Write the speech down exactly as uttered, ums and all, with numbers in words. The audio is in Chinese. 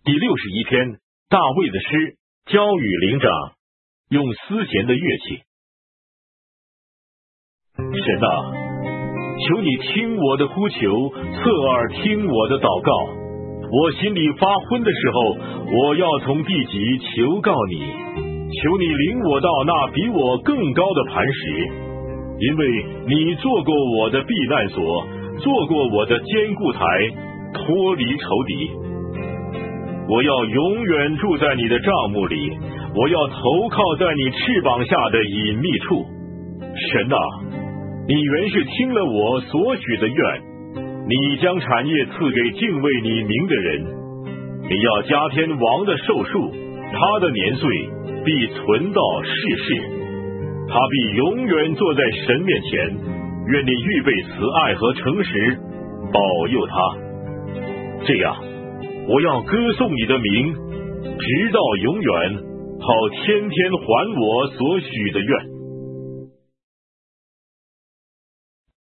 第六十一篇，大卫的诗，交与灵长，用丝弦的乐器。神啊，求你听我的呼求，侧耳听我的祷告。我心里发昏的时候，我要从地极求告你，求你领我到那比我更高的磐石，因为你做过我的避难所，做过我的坚固台，脱离仇敌。我要永远住在你的帐幕里，我要投靠在你翅膀下的隐秘处。神啊，你原是听了我所许的愿，你将产业赐给敬畏你名的人。你要加添王的寿数，他的年岁必存到世世，他必永远坐在神面前。愿你预备慈爱和诚实，保佑他。这样，我要歌颂你的名，直到永远，好天天还我所许的愿。